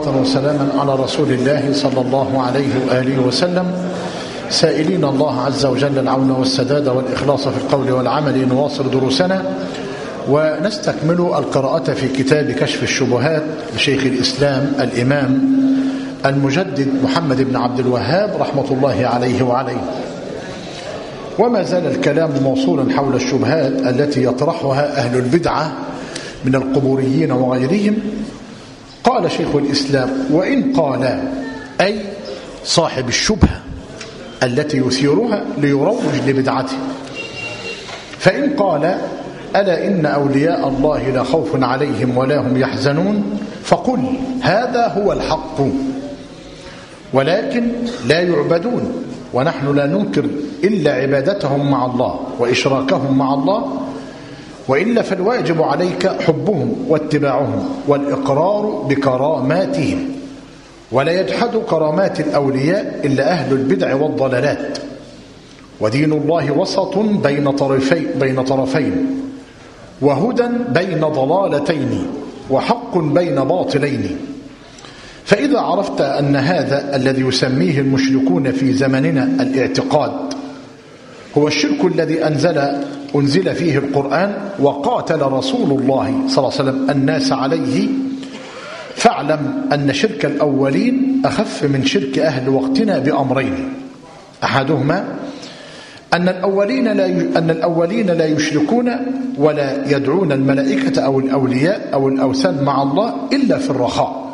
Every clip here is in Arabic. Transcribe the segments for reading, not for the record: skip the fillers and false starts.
صلاة وسلاما على رسول الله صلى الله عليه وآله وسلم، سائلين الله عز وجل العون والسداد والإخلاص في القول والعمل. نواصل دروسنا ونستكمل القراءة في كتاب كشف الشبهات لشيخ الإسلام الإمام المجدد محمد بن عبد الوهاب رحمة الله عليه وعليه. وما زال الكلام موصولا حول الشبهات التي يطرحها أهل البدعة من القبوريين وغيرهم. قال شيخ الإسلام: وإن قال أي صاحب الشبهة التي يثيرها ليروج لبدعته، فإن قال: ألا إن أولياء الله لا خوف عليهم ولا هم يحزنون، فقل هذا هو الحق، ولكن لا يعبدون، ونحن لا ننكر إلا عبادتهم مع الله وإشراكهم مع الله، وإلا فالواجب عليك حبهم واتباعهم والإقرار بكراماتهم، ولا يجحد كرامات الأولياء إلا أهل البدع والضلالات. ودين الله وسط بين طرفين، وهدى بين ضلالتين، وحق بين باطلين. فإذا عرفت أن هذا الذي يسميه المشركون في زمننا الاعتقاد هو الشرك الذي أنزل فيه القرآن وقاتل رسول الله صلى الله عليه وسلم الناس عليه، فاعلم أن شرك الأولين أخف من شرك أهل وقتنا بأمرين: أحدهما أن الأولين لا يشركون ولا يدعون الملائكة أو الأولياء أو الأوثان مع الله إلا في الرخاء،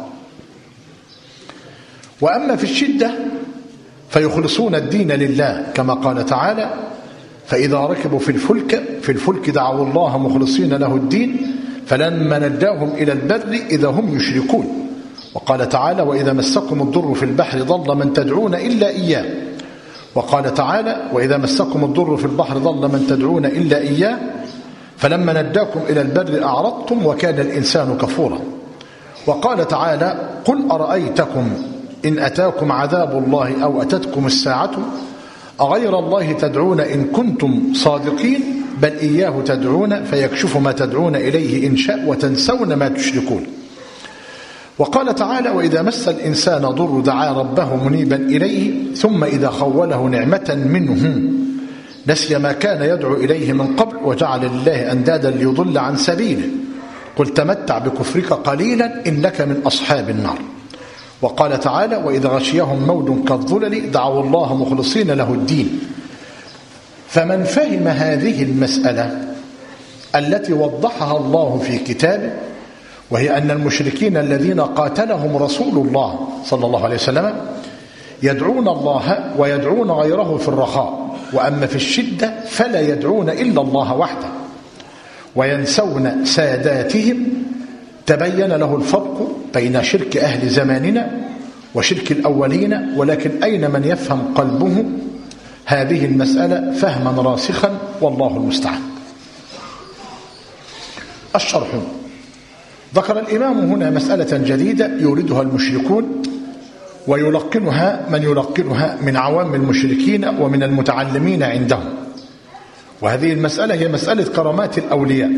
وأما في الشدة فيخلصون الدين لله، كما قال تعالى: فإذا ركبوا في الفلك دعوا الله مخلصين له الدين فلما نجاهم إلى البر إذا هم يشركون. وقال تعالى: وإذا مسكم الضر في البحر ضل من تدعون إلا إياه. وقال تعالى: وإذا مسكم الضر في البحر ضل من تدعون إلا إياه فلما نجاكم إلى البر أعرضتم وكان الإنسان كفورا. وقال تعالى: قل أرأيتكم إن أتاكم عذاب الله أو أتتكم الساعة أغير الله تدعون إن كنتم صادقين بل إياه تدعون فيكشف ما تدعون إليه إن شاء وتنسون ما تشركون. وقال تعالى: وإذا مس الإنسان ضر دعا ربه منيبا إليه ثم إذا خوله نعمة منه نسي ما كان يدعو إليه من قبل وجعل لله أندادا ليضل عن سبيله قل تمتع بكفرك قليلا إنك من أصحاب النار. وقال تعالى: وإذا غشيهم موج كالظلل دعوا الله مخلصين له الدين. فمن فهم هذه المسألة التي وضحها الله في كتابه، وهي أن المشركين الذين قاتلهم رسول الله صلى الله عليه وسلم يدعون الله ويدعون غيره في الرخاء، وأما في الشدة فلا يدعون إلا الله وحده وينسون ساداتهم، تبين له الفرق بين شرك أهل زماننا وشرك الأولين. ولكن أين من يفهم قلبه هذه المسألة فهما راسخا، والله المستعان. الشرح: ذكر الإمام هنا مسألة جديدة يوردها المشركون ويلقنها من يلقنها من عوام المشركين ومن المتعلمين عندهم، وهذه المسألة هي مسألة كرامات الأولياء.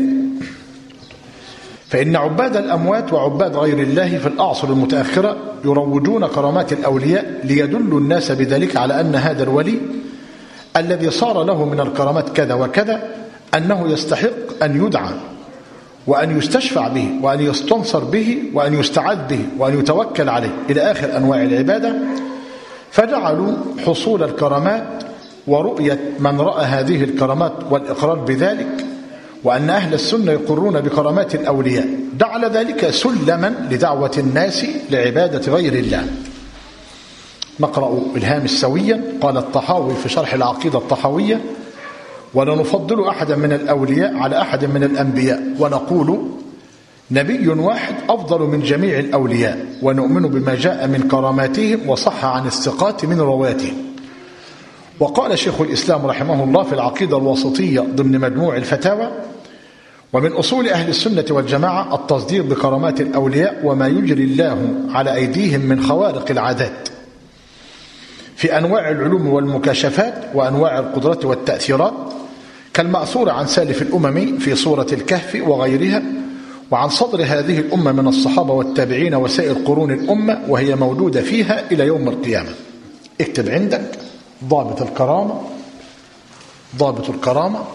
فإن عباد الأموات وعباد غير الله في الأعصر المتأخرة يروجون كرامات الأولياء ليدلوا الناس بذلك على أن هذا الولي الذي صار له من الكرامات كذا وكذا أنه يستحق أن يدعى وأن يستشفع به وأن يستنصر به وأن يستعاذ به وأن يتوكل عليه إلى آخر أنواع العبادة. فجعلوا حصول الكرامات ورؤية من رأى هذه الكرامات والإقرار بذلك، وأن أهل السنة يقرون بكرامات الأولياء، جعل ذلك سلما لدعوة الناس لعبادة غير الله. نقرأ الهام السويا. قال الطحاوي في شرح العقيدة الطحاوية: ولا نفضل أحدا من الأولياء على أحد من الأنبياء، ونقول نبي واحد أفضل من جميع الأولياء، ونؤمن بما جاء من كراماتهم وصح عن الثقات من رواتهم. وقال شيخ الإسلام رحمه الله في العقيدة الوسطية ضمن مجموع الفتاوى: ومن أصول أهل السنة والجماعة التصديق بكرامات الأولياء وما يجري الله على أيديهم من خوارق العادات في أنواع العلوم والمكاشفات وأنواع القدرة والتأثيرات، كالمأثور عن سالف الأمم في سورة الكهف وغيرها، وعن صدر هذه الأمة من الصحابة والتابعين وسائر قرون الأمة، وهي موجودة فيها إلى يوم القيامة. اكتب عندك ضابط الكرامة. ضابط الكرامة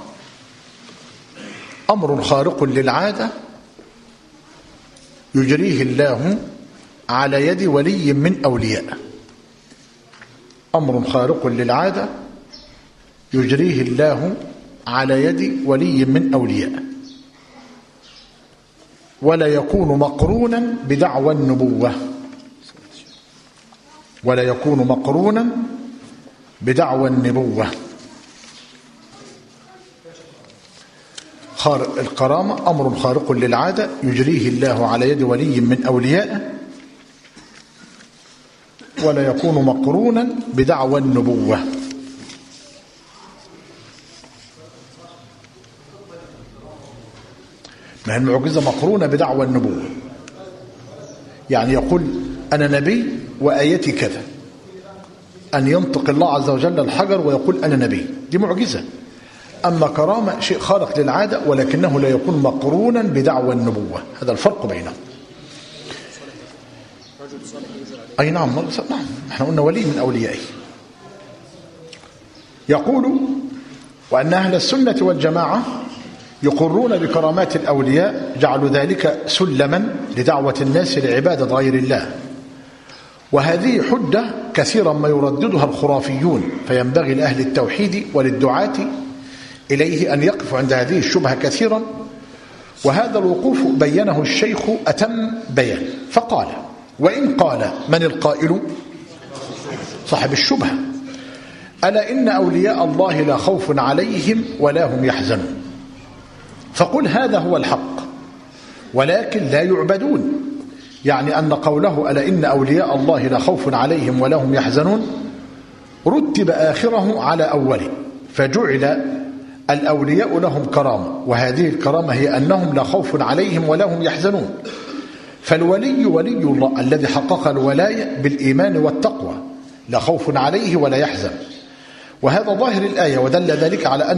أمر خارق للعادة يجريه الله على يد ولي من أوليائه. أمر خارق للعادة يجريه الله على يد ولي من أوليائه، ولا يكون مقرونا بدعوى النبوة. ولا يكون مقرونا بدعوى النبوة. الكرامة أمر خارق للعادة يجريه الله على يد ولي من أوليائه، ولا يكون مقرونا بدعوى النبوة. ما هي المعجزة مقرونة بدعوى النبوة، يعني يقول أنا نبي وآيتي كذا، أن ينطق الله عز وجل الحجر ويقول أنا نبي، دي معجزة. أما كرامة شيء خارق للعادة ولكنه لا يكون مقرونا بدعوى النبوة، هذا الفرق بينهم. أي نعم، احنا قلنا ولي من أوليائه. يقول وأن أهل السنة والجماعة يقرون بكرامات الأولياء، جعلوا ذلك سلما لدعوة الناس لعبادة غير الله، وهذه حجة كثيرا ما يرددها الخرافيون، فينبغي لأهل التوحيد وللدعاة إليه أن يقفوا عند هذه الشبهة كثيرا. وهذا الوقوف بينه الشيخ أتم بيان، فقال: وإن قال من القائل؟ صاحب الشبهة: ألا إن أولياء الله لا خوف عليهم ولا هم يحزنون. فقل هذا هو الحق، ولكن لا يعبدون، يعني أن قوله ألا إن أولياء الله لا خوف عليهم ولا هم يحزنون رتب آخره على أوله، فجعل الأولياء لهم كرامة، وهذه الكرامة هي أنهم لا خوف عليهم ولا هم يحزنون. فالولي ولي الله الذي حقق الولاية بالإيمان والتقوى، لا خوف عليه ولا يحزن. وهذا ظاهر الآية، ودل ذلك على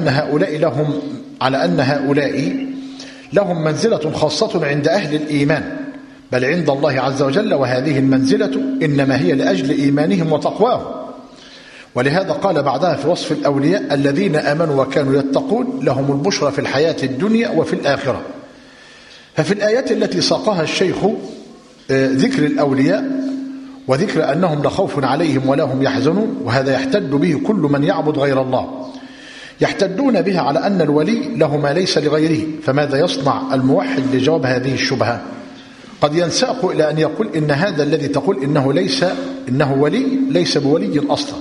أن هؤلاء لهم منزلة خاصة عند أهل الإيمان، بل عند الله عز وجل، وهذه المنزلة إنما هي لأجل إيمانهم وتقواهم. ولهذا قال بعدها في وصف الأولياء: الذين آمنوا وكانوا يتقون لهم البشرى في الحياة الدنيا وفي الآخرة. ففي الآيات التي ساقها الشيخ ذكر الأولياء وذكر أنهم لا خوف عليهم ولا هم يحزنون، وهذا يحتج به كل من يعبد غير الله، يحتجون بها على أن الولي له ما ليس لغيره. فماذا يصنع الموحد لجواب هذه الشبهة؟ قد ينساق إلى أن يقول إن هذا الذي تقول إنه ولي ليس بولي أصلا،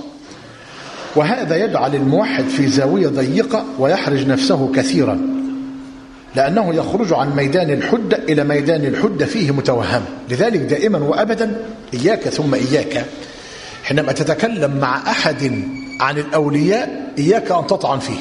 وهذا يجعل الموحد في زاوية ضيقة ويحرج نفسه كثيرا، لأنه يخرج عن ميدان الحجة إلى ميدان الحجة فيه متوهم. لذلك دائما وأبدا إياك ثم إياك حينما تتكلم مع أحد عن الأولياء إياك أن تطعن فيه،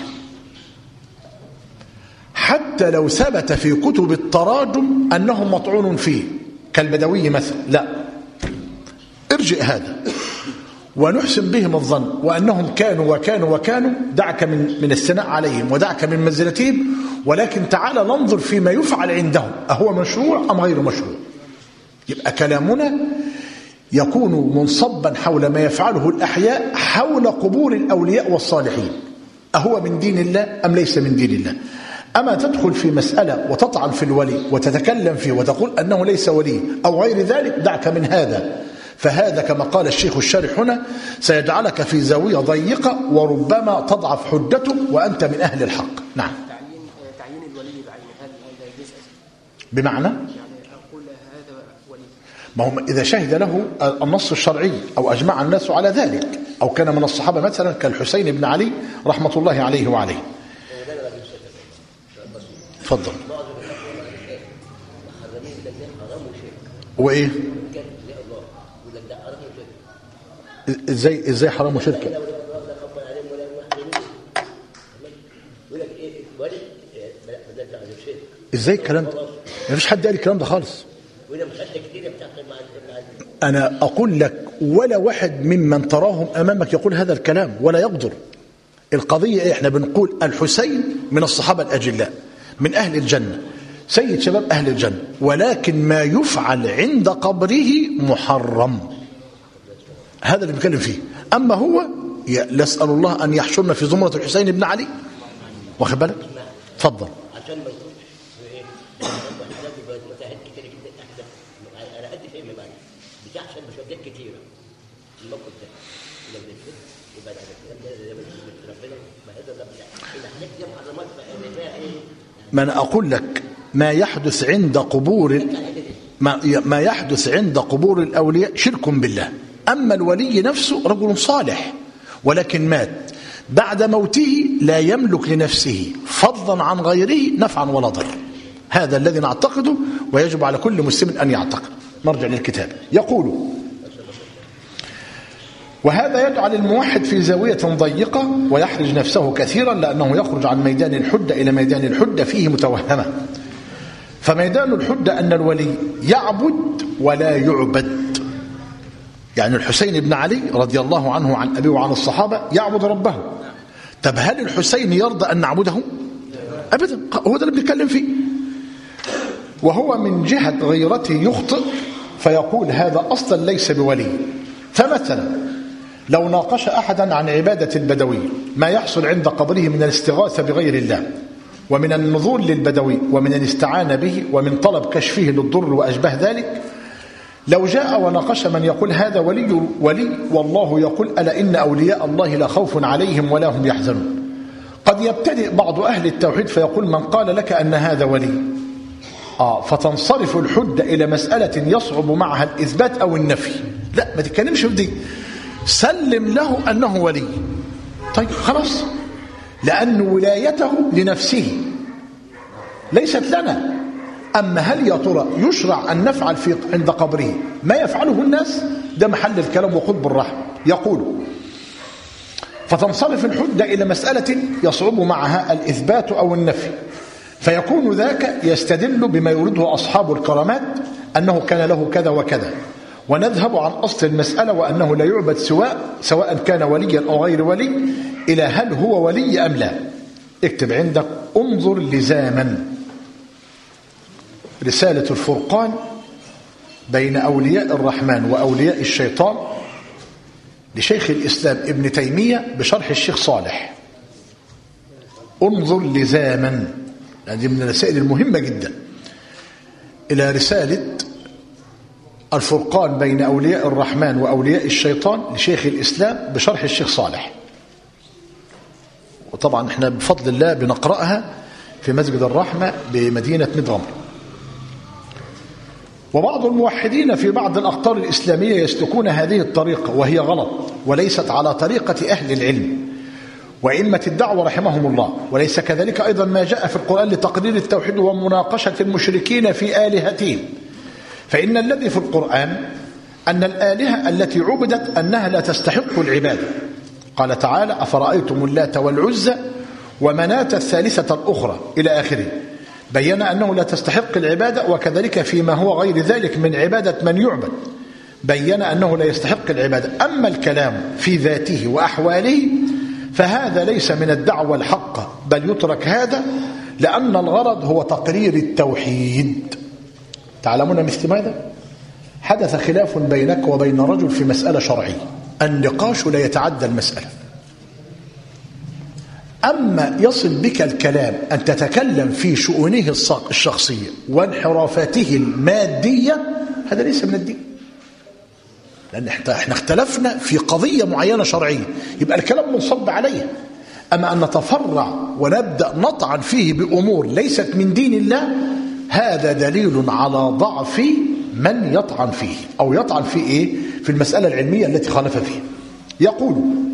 حتى لو ثبت في كتب التراجم أنهم مطعون فيه كالبدوي مثلا، لا، ارجئ هذا ونحسن بهم الظن وأنهم كانوا وكانوا وكانوا. دعك من الثناء عليهم ودعك من منزلتهم، ولكن تعال ننظر فيما يفعل عندهم، أهو مشروع أم غير مشروع؟ يبقى كلامنا يكون منصبا حول ما يفعله الأحياء حول قبور الأولياء والصالحين، أهو من دين الله أم ليس من دين الله؟ أما تدخل في مسألة وتطعن في الولي وتتكلم فيه وتقول أنه ليس ولي أو غير ذلك، دعك من هذا. فهذا كما قال الشيخ الشارح هنا سيجعلك في زاوية ضيقة وربما تضعف حجته وأنت من أهل الحق. نعم. تعيين الولي بعينه هل يجوز؟ بمعنى؟ يعني أقول هذا ولي، ما هم إذا شهد له النص الشرعي أو أجمع الناس على ذلك، أو كان من الصحابة مثلا كالحسين بن علي رحمة الله عليه وعليه. تفضل. وإيه؟ ازاي حرام وشركه؟ ازاي الكلام ده؟ ما فيش حد قال الكلام ده خالص. انا اقول لك ولا واحد ممن تراهم امامك يقول هذا الكلام ولا يقدر. القضيه ايه؟ احنا بنقول الحسين من الصحابه الاجلاء من اهل الجنه، سيد شباب أهل الجنة، ولكن ما يفعل عند قبره محرم. هذا اللي بنتكلم فيه. أما هو نسأل الله أن يحشرنا في زمرة الحسين بن علي. واخد بالك؟ اتفضل. عشان ما يكونش ايه الحاجات المتاهات كتير جدا احدث على قد فهم بقى بتحصل مشاكل كتيره الموقف ده لو نشوف يبقى ده الكلام ده زي ما ربنا ما هذا ده الحاجات دي محرمات فيها ايه. ما أنا أقول لك ما يحدث عند قبور ما يحدث عند قبور الأولياء شرك بالله. أما الولي نفسه رجل صالح ولكن مات، بعد موته لا يملك لنفسه فضلا عن غيره نفعا ولا ضر. هذا الذي نعتقده ويجب على كل مسلم أن يعتقد. نرجع للكتاب. يقول: وهذا يجعل الموحد في زاوية ضيقة ويحرج نفسه كثيرا، لأنه يخرج عن ميدان الحجة إلى ميدان الحجة فيه متوهمة. فميدان الحجة أن الولي يعبد ولا يعبد. يعني الحسين بن علي رضي الله عنه عن أبيه وعن الصحابة يعبد ربه. طب هل الحسين يرضى أن نعبده؟ أبدا. هو ده اللي بنتكلم فيه. وهو من جهة غيرته يخطئ فيقول هذا أصلا ليس بولي. فمثلا لو ناقش أحدا عن عبادة البدوي ما يحصل عند قبره من الاستغاثة بغير الله ومن النذور للبدوي ومن الاستعانة به ومن طلب كشفه للضر وأشبه ذلك، لو جاء وناقش من يقول هذا ولي والله يقول ألا إن أولياء الله لا خوف عليهم ولا هم يحزنون، قد يبتدئ بعض أهل التوحيد فيقول من قال لك أن هذا ولي فتنصرف الحجة إلى مسألة يصعب معها الإثبات أو النفي. لا، ما تتكلمش في دي، سلم له أنه ولي. طيب خلاص، لأن ولايته لنفسه ليست لنا. أما هل يا ترى يشرع أن نفعل في عند قبره ما يفعله الناس؟ ده محل الكلام وخذ بالرحمة. يقول: فتنصرف الحجة إلى مسألة يصعب معها الإثبات أو النفي، فيكون ذاك يستدل بما يريده أصحاب الكرامات أنه كان له كذا وكذا، ونذهب عن أصل المسألة وأنه لا يعبد سواء كان وليا أو غير ولي إلى هل هو ولي أم لا. اكتب عندك انظر لزاما رسالة الفرقان بين أولياء الرحمن وأولياء الشيطان لشيخ الإسلام ابن تيمية بشرح الشيخ صالح. انظر لزاما، هذه من الرسائل المهمة جدا، إلى رسالة الفرقان بين أولياء الرحمن وأولياء الشيطان لشيخ الإسلام بشرح الشيخ صالح. وطبعا احنا بفضل الله بنقرأها في مسجد الرحمة بمدينة مدغم. وبعض الموحدين في بعض الأقطار الإسلامية يسلكون هذه الطريقة وهي غلط وليست على طريقة أهل العلم وإمة الدعوة رحمهم الله. وليس كذلك أيضا ما جاء في القرآن لتقرير التوحيد ومناقشة المشركين في آلهتهم. فإن الذي في القرآن أن الآلهة التي عبدت أنها لا تستحق العبادة. قال تعالى: أفرأيتم اللات والعزى ومناة الثالثة الأخرى إلى آخره، بين أنه لا تستحق العبادة. وكذلك فيما هو غير ذلك من عبادة من يعبد بين أنه لا يستحق العبادة. أما الكلام في ذاته وأحواله فهذا ليس من الدعوة الحقة، بل يترك هذا لأن الغرض هو تقرير التوحيد. تعلمون مثل ماذا؟ حدث خلاف بينك وبين رجل في مسألة شرعية، النقاش لا يتعدى المسألة. أما يصل بك الكلام أن تتكلم في شؤونه الشخصية وانحرافاته المادية، هذا ليس من الدين، لأن احنا اختلفنا في قضية معينة شرعية، يبقى الكلام منصب عليها. أما أن نتفرع ونبدأ نطعن فيه بأمور ليست من دين الله، هذا دليل على ضعف من يطعن فيه أو يطعن في إيه؟ في المسألة العلمية التي خالف فيها. يقول: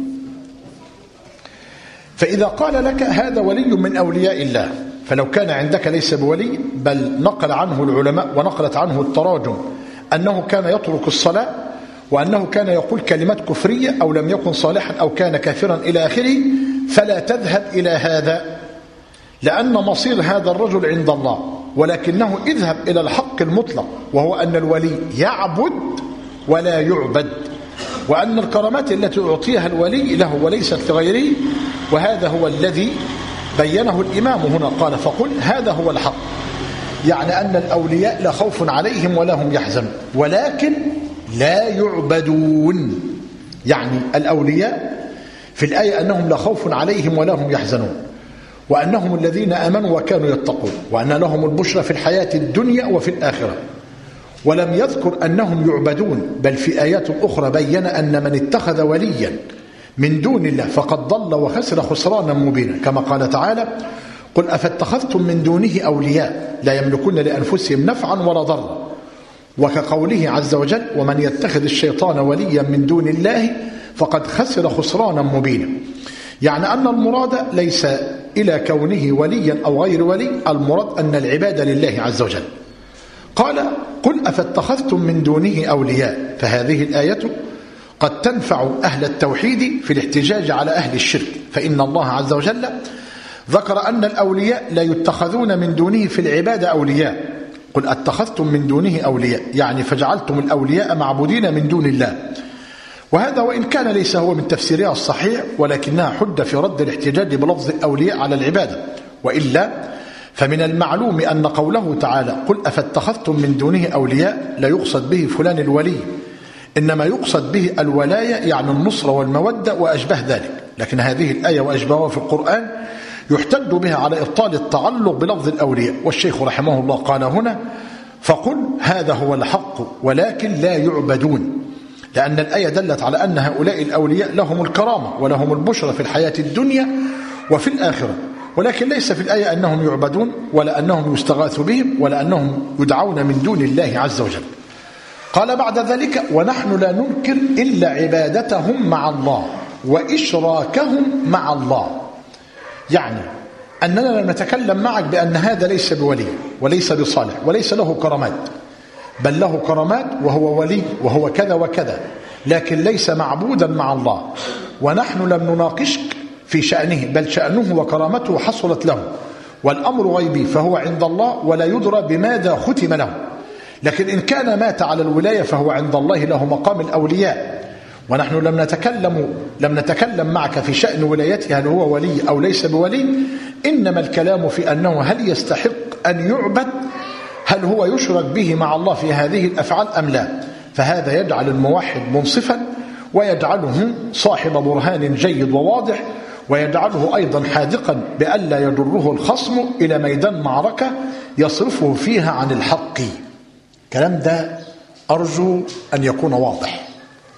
فإذا قال لك هذا ولي من أولياء الله، فلو كان عندك ليس بولي، بل نقل عنه العلماء ونقلت عنه التراجم أنه كان يترك الصلاة وأنه كان يقول كلمات كفرية أو لم يكن صالحا أو كان كافرا إلى آخره، فلا تذهب إلى هذا، لأن مصير هذا الرجل عند الله. ولكنه اذهب إلى الحق المطلق، وهو أن الولي يعبد ولا يعبد، وأن الكرامات التي أعطيها الولي له وليست لغيره. وهذا هو الذي بينه الإمام هنا، قال: فقل هذا هو الحق. يعني أن الأولياء لا خوف عليهم ولا هم يحزنون، ولكن لا يعبدون. يعني الأولياء في الآية أنهم لا خوف عليهم ولا هم يحزنون، وأنهم الذين آمنوا وكانوا يتقون، وأن لهم البشرى في الحياة الدنيا وفي الآخرة. ولم يذكر أنهم يعبدون، بل في آيات أخرى بين أن من اتخذ وليا من دون الله فقد ضل وخسر خسرانا مبينا، كما قال تعالى: قل أفاتخذتم من دونه أولياء لا يملكون لأنفسهم نفعا ولا ضرا. وكقوله عز وجل: ومن يتخذ الشيطان وليا من دون الله فقد خسر خسرانا مبينا. يعني أن المراد ليس إلى كونه وليا أو غير ولي، المراد أن العبادة لله عز وجل. قال: قل أفاتخذتم من دونه أولياء، فهذه الآية قد تنفع أهل التوحيد في الاحتجاج على أهل الشرك، فإن الله عز وجل ذكر أن الأولياء لا يتخذون من دونه في العبادة أولياء. قل أتخذتم من دونه أولياء، يعني فجعلتم الأولياء معبودين من دون الله. وهذا وإن كان ليس هو من تفسيرها الصحيح، ولكنها حجة في رد الاحتجاج بلفظ الأولياء على العبادة. وإلا فمن المعلوم أن قوله تعالى: قل أفاتخذتم من دونه أولياء لا يقصد به فلان الولي، إنما يقصد به الولاية، يعني النصر والمودة وأشبه ذلك. لكن هذه الآية وأشبهها في القرآن يحتج بها على إبطال التعلق بلفظ الأولياء. والشيخ رحمه الله قال هنا: فقل هذا هو الحق ولكن لا يعبدون، لأن الآية دلت على أن هؤلاء الأولياء لهم الكرامة ولهم البشرى في الحياة الدنيا وفي الآخرة، ولكن ليس في الآية أنهم يعبدون ولا أنهم يستغاث بهم ولا أنهم يدعون من دون الله عز وجل. قال بعد ذلك: ونحن لا ننكر إلا عبادتهم مع الله وإشراكهم مع الله. يعني أننا لا نتكلم معك بأن هذا ليس بولي وليس بصالح وليس له كرامات، بل له كرامات وهو ولي وهو كذا وكذا، لكن ليس معبودا مع الله. ونحن لم نناقشك في شأنه، بل شأنه وكرامته حصلت له، والأمر غيبي فهو عند الله ولا يدرى بماذا ختم له. لكن إن كان مات على الولاية فهو عند الله له مقام الأولياء. ونحن لم نتكلم معك في شأن ولايته، هل هو ولي أو ليس بولي، إنما الكلام في أنه هل يستحق أن يعبد، هل هو يشرك به مع الله في هذه الأفعال أم لا. فهذا يجعل الموحد منصفا، ويجعله صاحب برهان جيد وواضح، ويجعله أيضا حاذقا بألا يضره الخصم إلى ميدان معركة يصرفه فيها عن الحق. الكلام ده أرجو أن يكون واضح،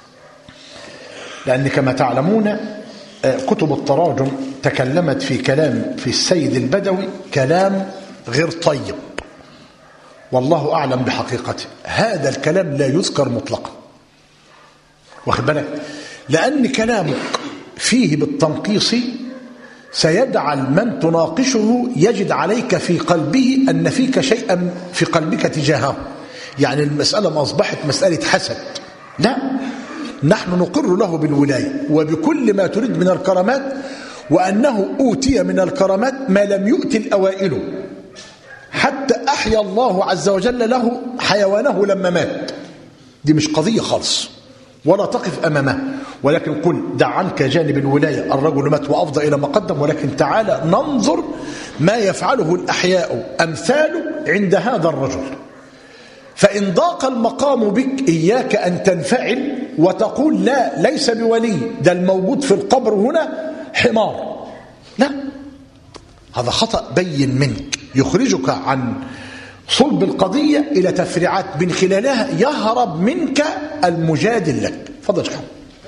لأن كما تعلمون كتب التراجم تكلمت في كلام في السيد البدوي كلام غير طيب، والله أعلم بحقيقته. هذا الكلام لا يذكر مطلقا، واخد بالك، لأن كلامك فيه بالتنقيص سيجعل من تناقشه يجد عليك في قلبه أن فيك شيئا في قلبك تجاهه، يعني المسألة ما أصبحت مسألة حسد، لا، نحن نقر له بالولاية وبكل ما تريد من الكرامات، وأنه أوتي من الكرامات ما لم يؤت الأوائل، حتى أحيا الله عز وجل له حيوانه لما مات. دي مش قضية خالص ولا تقف أمامه، ولكن قل دع عنك جانب الولاية، الرجل مات وأفضى إلى ما قدم، ولكن تعالى ننظر ما يفعله الأحياء أمثاله عند هذا الرجل. فإن ضاق المقام بك إياك أن تنفعل وتقول لا ليس بولي، ده الموجود في القبر هنا حمار، لا، هذا خطأ بين منك يخرجك عن صلب القضية إلى تفريعات من خلالها يهرب منك المجادل لك. فضل شكرا.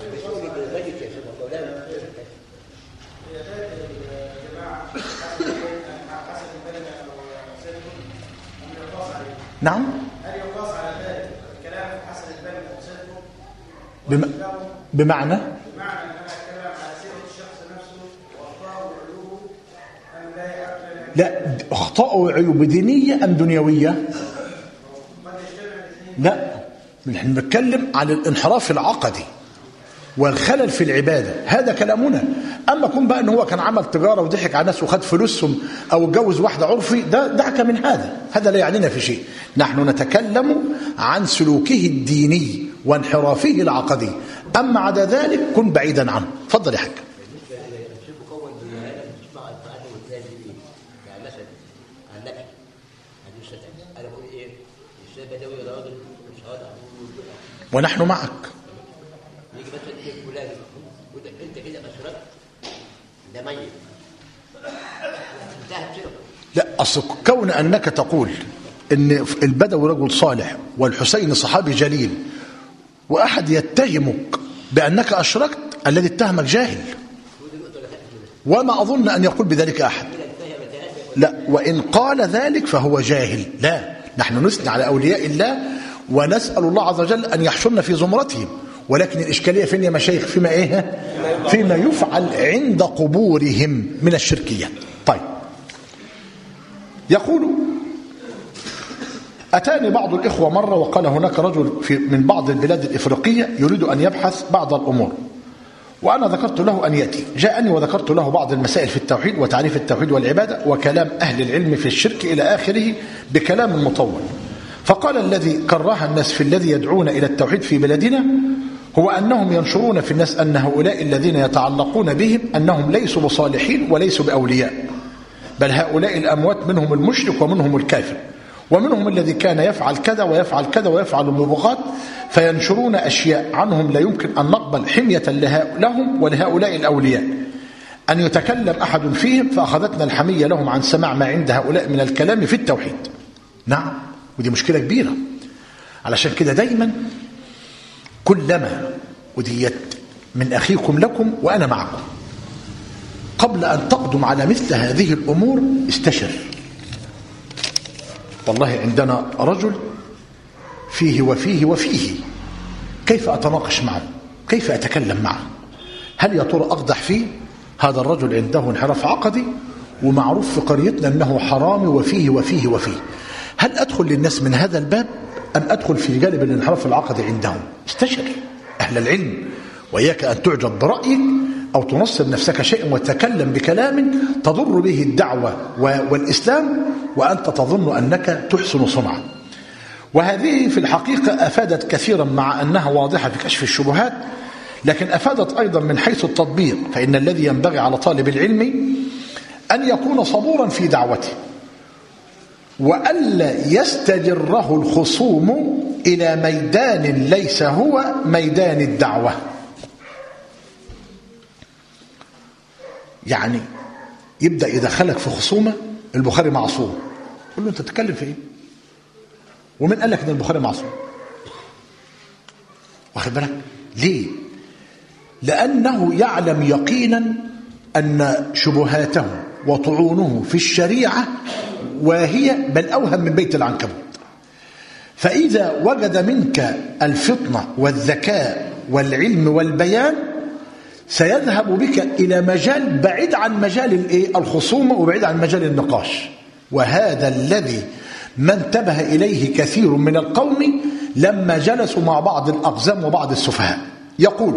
نعم، بمعنى لا، أخطاء وعيوب دينية أم دنيوية؟ لا، نحن نتكلم عن الانحراف العقدي والخلل في العبادة، هذا كلامنا. أما كن بقى أنه هو كان عمل تجارة وضحك على الناس وخد فلوسهم أو اتجوز واحدة عرفي، ده دعك من هذا لا يعنينا في شيء. نحن نتكلم عن سلوكه الديني وانحرافه العقدي، أما عدا ذلك كن بعيدا عنه. فضل يا حاج. ونحن معك. يجي مثلا فلان انت كده اشركت ده ميت انتهت شركه. لا، أصل كون أنك تقول إن البدوي رجل صالح والحسين صحابي جليل وأحد يتهمك بأنك أشركت، الذي اتهمك جاهل، وما أظن أن يقول بذلك أحد. لا، وإن قال ذلك فهو جاهل. لا، نحن نثني على أولياء الله ونسأل الله عز وجل أن يحشرنا في زمرتهم، ولكن الإشكالية فين يا مشايخ؟ فيما يفعل عند قبورهم من الشركيات. طيب، يقول: أتاني بعض الإخوة مرة وقال هناك رجل من بعض البلاد الإفريقية يريد أن يبحث بعض الأمور، وأنا ذكرت له أن يأتي. جاءني وذكرت له بعض المسائل في التوحيد وتعريف التوحيد والعبادة وكلام أهل العلم في الشرك إلى آخره بكلام مطول. فقال: الذي كره الناس في الذي يدعون إلى التوحيد في بلدنا هو أنهم ينشرون في الناس أن هؤلاء الذين يتعلقون بهم أنهم ليسوا بصالحين وليسوا بأولياء، بل هؤلاء الأموات منهم المشرك ومنهم الكافر، ومنهم الذي كان يفعل كذا ويفعل كذا ويفعل المبغات، فينشرون أشياء عنهم لا يمكن أن نقبل حمية لهم ولهؤلاء الأولياء أن يتكلم أحد فيهم، فأخذتنا الحمية لهم عن سماع ما عند هؤلاء من الكلام في التوحيد. نعم، ودي مشكلة كبيرة. علشان كده دايما كلما وديت من أخيكم لكم وأنا معكم، قبل أن تقدم على مثل هذه الأمور استشر. والله عندنا رجل فيه وفيه وفيه، كيف أتناقش معه؟ كيف أتكلم معه؟ هل يا ترى أقدح فيه؟ هذا الرجل عنده انحراف عقدي ومعروف في قريتنا أنه حرامي وفيه وفيه وفيه. هل أدخل للناس من هذا الباب أم أدخل في جانب الانحراف العقدي عندهم؟ استشر أهل العلم، وإياك أن تعجب برأيك أو تنصب نفسك شيئا وتتكلم بكلام تضر به الدعوة والإسلام وأنت تظن أنك تحسن صنعا. وهذه في الحقيقة أفادت كثيرا مع أنها واضحة في كشف الشبهات، لكن أفادت أيضا من حيث التطبيق. فإن الذي ينبغي على طالب العلم أن يكون صبورا في دعوته، وألا يستجره الخصوم إلى ميدان ليس هو ميدان الدعوة. يعني يبدأ يدخلك في خصومة. البخاري معصوم، قل له أنت تتكلم في إيه؟ ومن قال لك أن البخاري معصوم؟ واخد بالك؟ ليه؟ لأنه يعلم يقينا أن شبهاته وطعونه في الشريعة واهية بل أوهم من بيت العنكبوت. فإذا وجد منك الفطنة والذكاء والعلم والبيان سيذهب بك إلى مجال بعيد عن مجال الخصومة وبعيد عن مجال النقاش. وهذا الذي ما انتبه إليه كثير من القوم لما جلسوا مع بعض الأقزام وبعض السفهاء. يقول: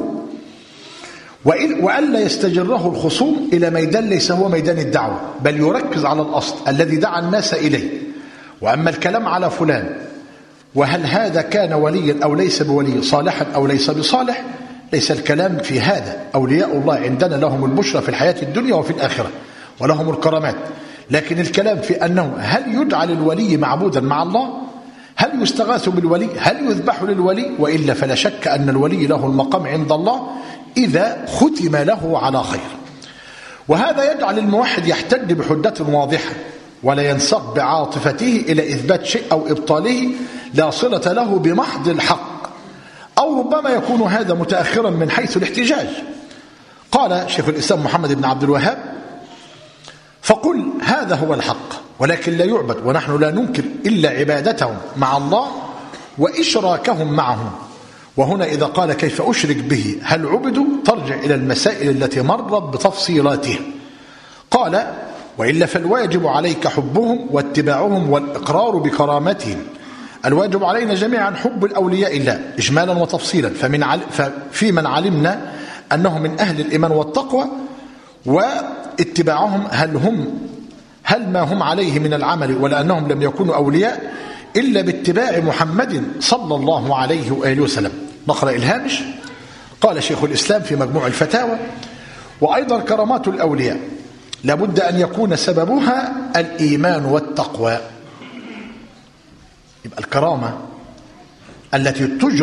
وألا يستجره الخصوم إلى ميدان ليس هو ميدان الدعوة، بل يركز على الأصل الذي دعا الناس إليه. وأما الكلام على فلان وهل هذا كان وليا أو ليس بولي، صالحا أو ليس بصالح، ليس الكلام في هذا. أولياء الله عندنا لهم البشرى في الحياة الدنيا وفي الآخرة ولهم الكرامات، لكن الكلام في أنه هل يجعل الولي معبودا مع الله، هل يستغاث بالولي، هل يذبح للولي، وإلا فلا شك أن الولي له المقام عند الله إذا ختم له على خير. وهذا يجعل الموحد يحتج بحجة واضحة ولا ينساق بعاطفته إلى إثبات شيء أو إبطاله لا صلة له بمحض الحق، أو ربما يكون هذا متأخرا من حيث الاحتجاج. قال شيخ الإسلام محمد بن عبد الوهاب: فقل هذا هو الحق ولكن لا يعبد، ونحن لا ننكر إلا عبادتهم مع الله وإشراكهم معه. وهنا إذا قال كيف أشرك به هل عبدوا ترجع إلى المسائل التي مرت بتفصيلاتها. قال: وإلا فالواجب عليك حبهم واتباعهم والإقرار بكرامتهم. الواجب علينا جميعا حب الأولياء الله إجمالا وتفصيلا، ففي من علمنا أنهم من أهل الإيمان والتقوى، واتباعهم هل ما هم عليه من العمل، ولا أنهم لم يكونوا أولياء إلا باتباع محمد صلى الله عليه وآله وسلم. نقرأ الهامش. قال شيخ الإسلام في مجموع الفتاوى: وأيضا كرامات الأولياء لابد أن يكون سببها الإيمان والتقوى. يبقى الكرامة التي تجرى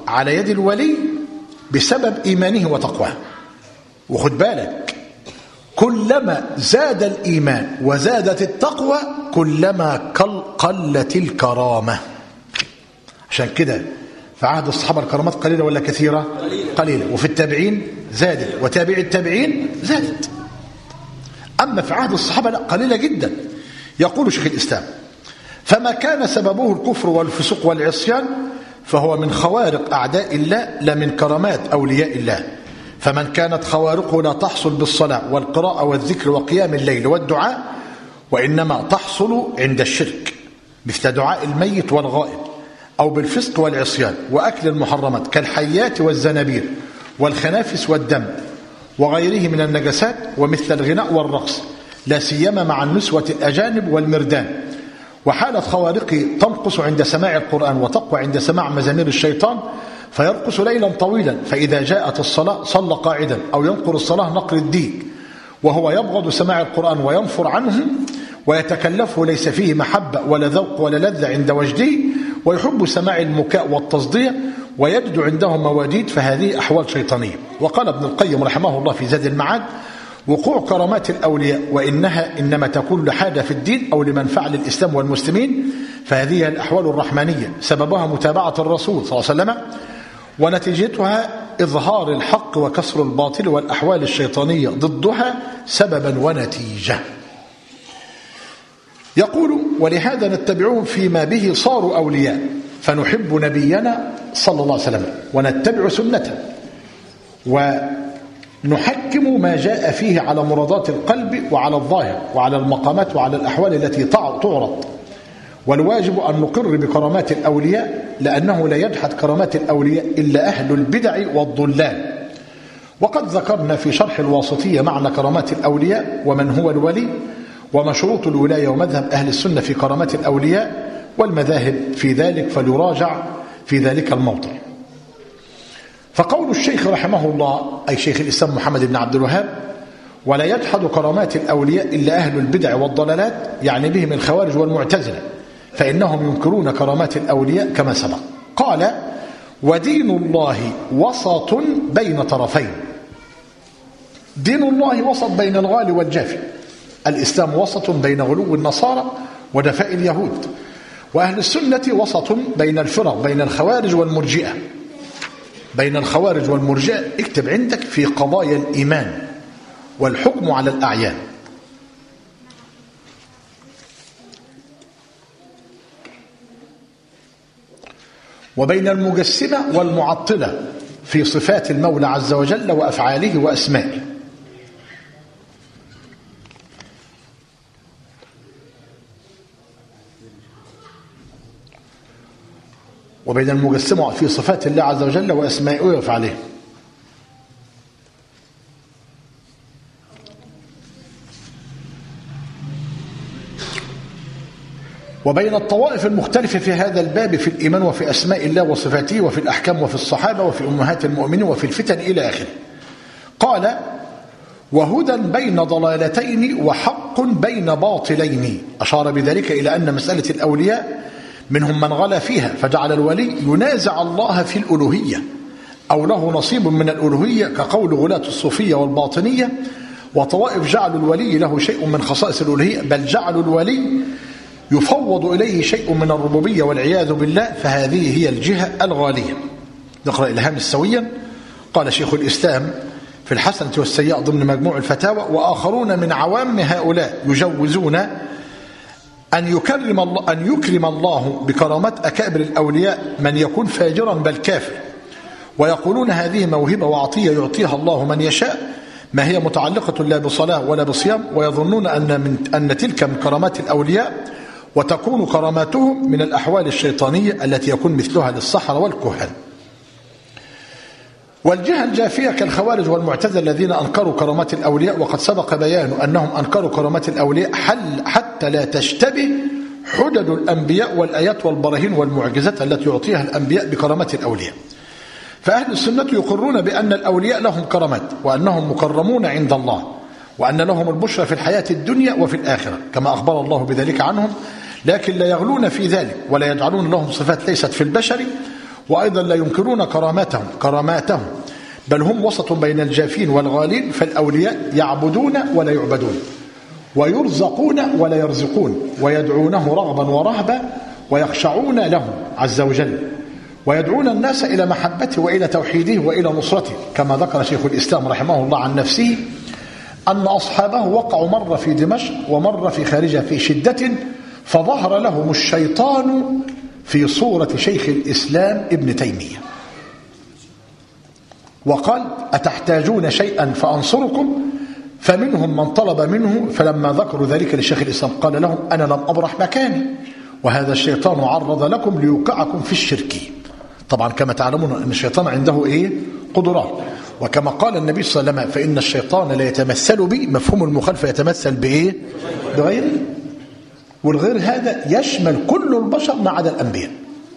على يد الولي بسبب إيمانه وتقواه. وخد بالك، كلما زاد الإيمان وزادت التقوى كلما قلت الكرامة. عشان كده في عهد الصحابة الكرامات قليلة ولا كثيرة؟ قليلة. وفي التابعين زادت، وتابع التابعين زادت. أما في عهد الصحابة لا، قليلة جدا. يقول شيخ الإسلام: فما كان سببه الكفر والفسوق والعصيان فهو من خوارق أعداء الله لا من كرامات أولياء الله. فمن كانت خوارقه لا تحصل بالصلاة والقراءة والذكر وقيام الليل والدعاء، وإنما تحصل عند الشرك مثل دعاء الميت والغائب، أو بالفسق والعصيان وأكل المحرمات كالحيات والزنابير والخنافس والدم وغيره من النجسات، ومثل الغناء والرقص لا سيما مع النسوة الأجانب والمردان. وحالة خوارقه تنقص عند سماع القرآن وتقوى عند سماع مزامير الشيطان، فيرقص ليلا طويلا، فإذا جاءت الصلاة صلى قاعدا أو ينقر الصلاة نقر الديك، وهو يبغض سماع القرآن وينفر عنه ويتكلفه، ليس فيه محبة ولا ذوق ولا لذة عند وجده، ويحب سماع المكاء والتصدية ويجد عندهم مواديد، فهذه أحوال شيطانية. وقال ابن القيم رحمه الله في زاد المعاد: وقوع كرامات الأولياء وإنها إنما تكون لحاجة في الدين أو لمنفعة للإسلام والمسلمين، فهذه الأحوال الرحمانية سببها متابعة الرسول صلى الله عليه وسلم، ونتيجتها إظهار الحق وكسر الباطل، والأحوال الشيطانية ضدها سببا ونتيجة. يقول: ولهذا نتبعهم فيما به صاروا أولياء، فنحب نبينا صلى الله عليه وسلم ونتبع سنته، ونحكم ما جاء فيه على مرادات القلب وعلى الظاهر وعلى المقامات وعلى الأحوال التي تعرض. والواجب أن نقر بكرامات الأولياء، لأنه لا يجحد كرامات الأولياء إلا أهل البدع والضلال. وقد ذكرنا في شرح الواسطية معنى كرامات الأولياء ومن هو الولي ومشروط الولاية ومذهب أهل السنة في كرامات الأولياء، والمذاهب في ذلك فليراجع في ذلك الموضع. فقول الشيخ رحمه الله أي شيخ الإسلام محمد بن عبد الوهاب: ولا يجحد كرامات الأولياء إلا أهل البدع والضلالات، يعني بهم الخوارج والمعتزلة، فإنهم ينكرون كرامات الأولياء كما سبق. قال: ودين الله وسط بين طرفين. دين الله وسط بين الغالي والجافي. الإسلام وسط بين غلو النصارى ودفاء اليهود، وأهل السنة وسط بين الفرق، بين الخوارج والمرجئة. بين الخوارج والمرجئة اكتب عندك في قضايا الإيمان والحكم على الأعيان. وبين المجسمة والمعطلة في صفات المولى عز وجل وأفعاله وأسمائه. وبين المجسمة في صفات الله عز وجل وأسمائه وأفعاله. وبين الطوائف المختلفة في هذا الباب في الإيمان وفي أسماء الله وصفاته وفي الأحكام وفي الصحابة وفي أمهات المؤمنين وفي الفتن إلى آخره. قال: وهدى بين ضلالتين وحق بين باطلين. أشار بذلك إلى أن مسألة الأولياء منهم من غلا فيها فجعل الولي ينازع الله في الألوهية أو له نصيب من الألوهية، كقول غلاة الصوفية والباطنية. وطوائف جعلوا الولي له شيء من خصائص الألوهية، بل جعلوا الولي يفوض إليه شيء من الربوبية والعياذ بالله، فهذه هي الجهة الغالية. نقرأ الهام السويا. قال شيخ الإسلام في الحسنة والسيئة ضمن مجموع الفتاوى: وآخرون من عوام هؤلاء يجوزون أن يكرم الله بكرامات أكابر الأولياء من يكون فاجرا بل كافر، ويقولون هذه موهبة وعطية يعطيها الله من يشاء، ما هي متعلقة لا بصلاة ولا بصيام، ويظنون أن تلك من كرامات الأولياء، وتكون كراماتهم من الأحوال الشيطانية التي يكون مثلها للسحرة والكهان. والجهة الجافية كالخوارج والمعتزلة الذين أنكروا كرامات الأولياء، وقد سبق بيان أنهم أنكروا كرامات الأولياء حتى لا تشتبه حجج الأنبياء والآيات والبراهين والمعجزات التي يعطيها الأنبياء بكرامات الأولياء. فأهل السنة يقرون بأن الأولياء لهم كرامات، وأنهم مكرمون عند الله، وأن لهم البشرى في الحياة الدنيا وفي الآخرة كما أخبر الله بذلك عنهم، لكن لا يغلون في ذلك ولا يجعلون لهم صفات ليست في البشر، وأيضا لا ينكرون كراماتهم بل هم وسط بين الجافين والغالين. فالأولياء يعبدون ولا يعبدون، ويرزقون ولا يرزقون، ويدعونه رغبا ورهبا، ويخشعون له عز وجل، ويدعون الناس إلى محبته وإلى توحيده وإلى نصرته. كما ذكر شيخ الإسلام رحمه الله عن نفسه أن أصحابه وقعوا مرة في دمشق ومرة في خارجها في شدة، فظهر لهم الشيطان في صورة شيخ الإسلام ابن تيمية وقال: أتحتاجون شيئا فأنصركم؟ فمنهم من طلب منه، فلما ذكروا ذلك لشيخ الإسلام قال لهم: أنا لم أبرح مكاني، وهذا الشيطان عرض لكم ليوقعكم في الشرك. طبعا كما تعلمون أن الشيطان عنده قدرات، وكما قال النبي صلى الله عليه وسلم: فإن الشيطان لا يتمثل بي، مفهوم المخالفة يتمثل بغيره، والغير هذا يشمل كل البشر ما عدا الأنبياء.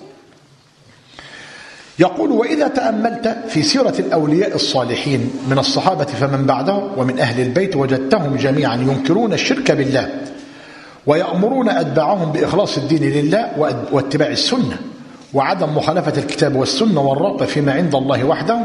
يقول: وإذا تأملت في سيرة الأولياء الصالحين من الصحابة فمن بعدهم ومن أهل البيت وجدتهم جميعا ينكرون الشرك بالله، ويأمرون أتباعهم بإخلاص الدين لله واتباع السنة وعدم مخالفة الكتاب والسنة والرغبة فيما عند الله وحده،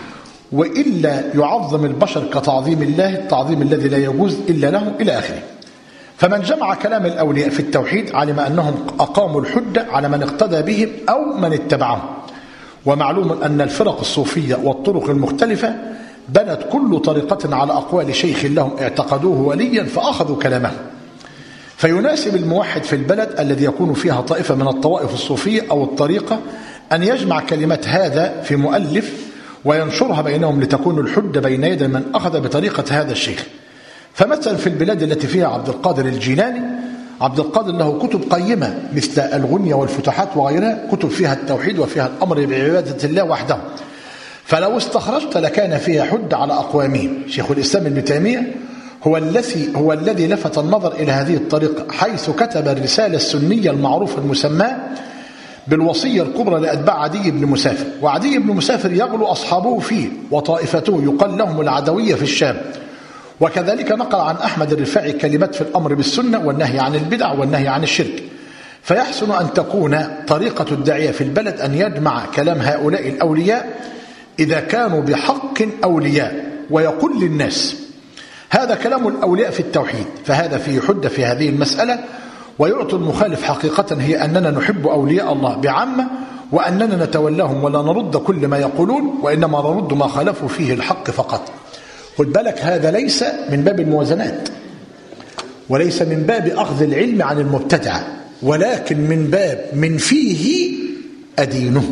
وإلا يعظم البشر كتعظيم الله، التعظيم الذي لا يجوز إلا له، إلى آخره. فمن جمع كلام الأولياء في التوحيد علم أنهم أقاموا الحجة على من اقتدى بهم أو من اتبعهم. ومعلوم أن الفرق الصوفية والطرق المختلفة بنت كل طريقة على أقوال شيخ لهم اعتقدوه وليا فأخذوا كلامه. فيناسب الموحد في البلد الذي يكون فيها طائفة من الطوائف الصوفية أو الطريقة أن يجمع كلمات هذا في مؤلف وينشرها بينهم لتكون الحجة بين يدي من أخذ بطريقة هذا الشيخ. فمثلا في البلاد التي فيها عبد القادر الجيلاني، عبد القادر له كتب قيمة مثل الغنية والفتوحات وغيرها، كتب فيها التوحيد وفيها الأمر بعبادة الله وحده، فلو استخرجت لكان فيها حد على أقوامهم. شيخ الإسلام ابن تيمية هو الذي لفت النظر إلى هذه الطريقة، حيث كتب الرسالة السنية المعروفة المسماة بالوصية الكبرى لأتباع عدي بن مسافر. وعدي بن مسافر يغلو أصحابه فيه وطائفته يقال لهم العدوية في الشام. وكذلك نقل عن أحمد الرفاعي كلمات في الأمر بالسنة والنهي عن البدع والنهي عن الشرك. فيحسن أن تكون طريقة الداعية في البلد أن يجمع كلام هؤلاء الأولياء إذا كانوا بحق أولياء، ويقول للناس: هذا كلام الأولياء في التوحيد، فهذا فيه حجة في هذه المسألة، ويعطي المخالف حقيقة هي أننا نحب أولياء الله بعامة، وأننا نتولاهم ولا نرد كل ما يقولون، وإنما نرد ما خالفوا فيه الحق فقط. خد بالك، هذا ليس من باب الموازنات، وليس من باب أخذ العلم عن المبتدع، ولكن من باب من فيه أدينه.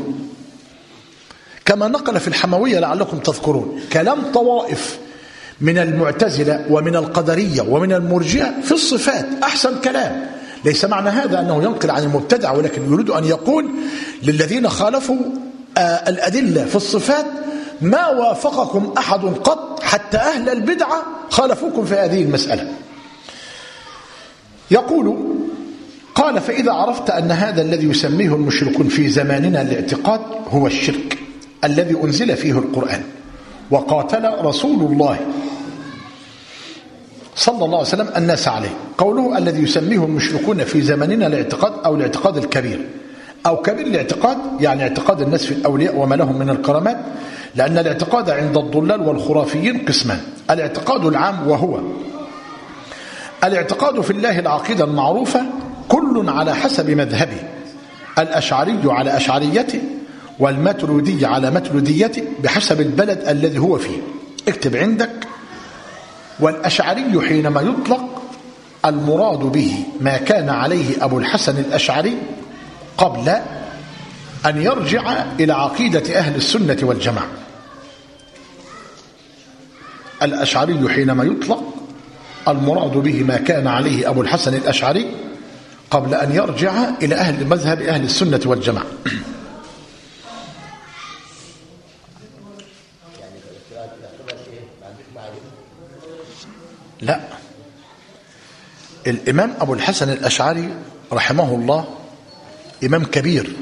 كما نقل في الحموية لعلكم تذكرون كلام طوائف من المعتزلة ومن القدرية ومن المرجئة في الصفات، أحسن كلام. ليس معنى هذا أنه ينقل عن المبتدع، ولكن يريد أن يقول للذين خالفوا الأدلة في الصفات: ما وافقكم أحد قط، حتى أهل البدعة خالفوكم في هذه المسألة. يقول: قال: فإذا عرفت أن هذا الذي يسميه المشركون في زماننا الاعتقاد هو الشرك الذي أنزل فيه القرآن وقاتل رسول الله صلى الله عليه وسلم الناس عليه. قوله الذي يسميه المشركون في زماننا الاعتقاد، أو الاعتقاد الكبير، أو كبير الاعتقاد، يعني اعتقاد الناس في الأولياء وما لهم من الكرامات، لأن الاعتقاد عند الضلال والخرافيين قسمان: الاعتقاد العام وهو الاعتقاد في الله العقيدة المعروفة كل على حسب مذهبه، الأشعري على أشعريته، والماتريدي على ماتريديته بحسب البلد الذي هو فيه. اكتب عندك: والأشعري حينما يطلق المراد به ما كان عليه أبو الحسن الأشعري قبل أن يرجع إلى عقيدة أهل السنة والجماعة. الأشعري حينما يطلق المراد به ما كان عليه أبو الحسن الأشعري قبل أن يرجع إلى مذهب أهل السنة والجماعة. لا، الإمام أبو الحسن الأشعري رحمه الله إمام كبير،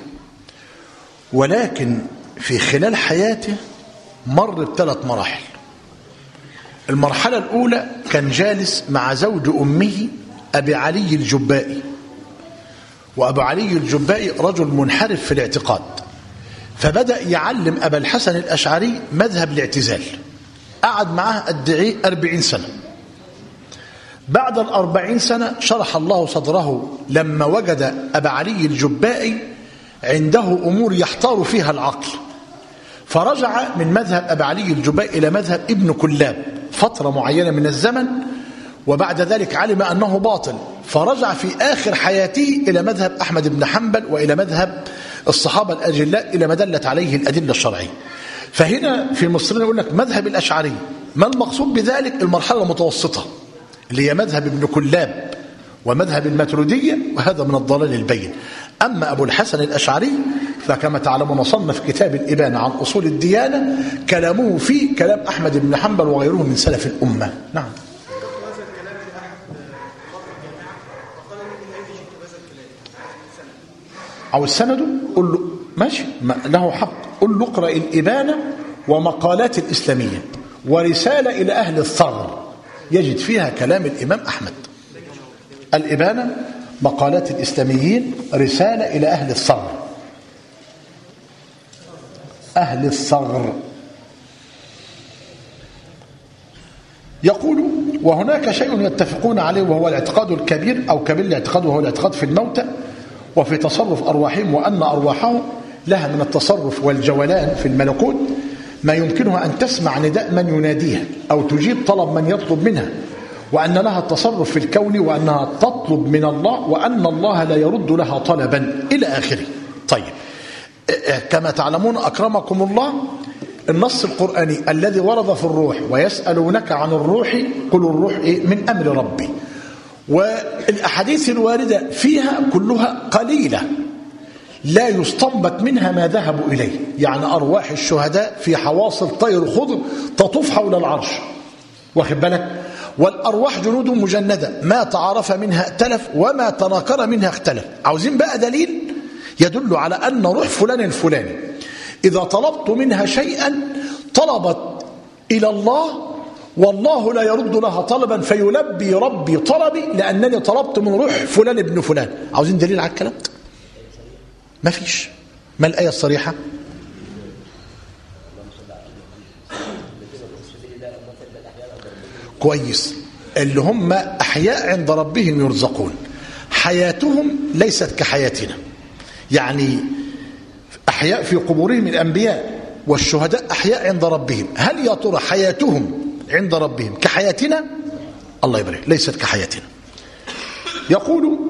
ولكن في خلال حياته مر ب3 مراحل. المرحلة الأولى كان جالس مع زوج أمه أبي علي الجبائي، وأبو علي الجبائي رجل منحرف في الاعتقاد، فبدأ يعلم أبا الحسن الأشعري مذهب الاعتزال. قعد معاه قد ايه 40 سنة. بعد 40 سنة شرح الله صدره لما وجد أبا علي الجبائي عنده أمور يحتار فيها العقل، فرجع من مذهب أبا علي الجبائي إلى مذهب ابن كلاب فترة معينة من الزمن، وبعد ذلك علم أنه باطل، فرجع في آخر حياته إلى مذهب أحمد بن حنبل وإلى مذهب الصحابة الأجلاء إلى ما دلت عليه الأدلة الشرعية. فهنا في مصر يقول لك مذهب الأشعري، ما المقصود بذلك؟ المرحلة المتوسطة اللي هي مذهب ابن كلاب ومذهب الماتريدية، وهذا من الضلال البين. أما أبو الحسن الأشعري فكما تعلمون صنف كتاب الإبانة عن أصول الديانة، كلامه فيه كلام أحمد بن حنبل وغيره من سلف الأمة. نعم. أو السند قل له ماشي له حق، قل له اقرأ الإبانة ومقالات الإسلامية ورسالة إلى أهل الثغر، يجد فيها كلام الإمام أحمد. الإبانة، مقالات الإسلاميين، رسالة إلى أهل الثغر. أهل الثغر يقول: وهناك شيء يتفقون عليه وهو الاعتقاد الكبير أو كبير الاعتقاد، وهو الاعتقاد في الموتى وفي تصرف أرواحهم، وأن أرواحهم لها من التصرف والجولان في الملكوت ما يمكنها أن تسمع نداء من يناديها أو تجيب طلب من يطلب منها، وأن لها التصرف في الكون، وأنها تطلب من الله، وأن الله لا يرد لها طلبا إلى آخره. طيب، كما تعلمون أكرمكم الله، النص القرآني الذي ورد في الروح: ويسألونك عن الروح قل الروح من أمر ربي، والأحاديث الواردة فيها كلها قليلة لا يستنبط منها ما ذهبوا إليه، يعني أرواح الشهداء في حواصل طير خضر تطوف حول العرش، واخد بالك؟ والأرواح جنود مجندة، ما تعارف منها ائتلف وما تناكر منها اختلف. عاوزين بقى دليل يدل على أن روح فلان الفلاني إذا طلبت منها شيئا طلبت إلى الله، والله لا يرد لها طلبا، فيلبي ربي طلبي لأنني طلبت من روح فلان ابن فلان. عاوزين دليل على الكلام؟ ما فيش. ما الآية الصريحة؟ كويس. اللي هم أحياء عند ربهم يرزقون، حياتهم ليست كحياتنا، يعني أحياء في قبورهم الأنبياء، والشهداء أحياء عند ربهم. هل يا ترى حياتهم عند ربهم كحياتنا؟ الله يبارك، ليست كحياتنا. يقول: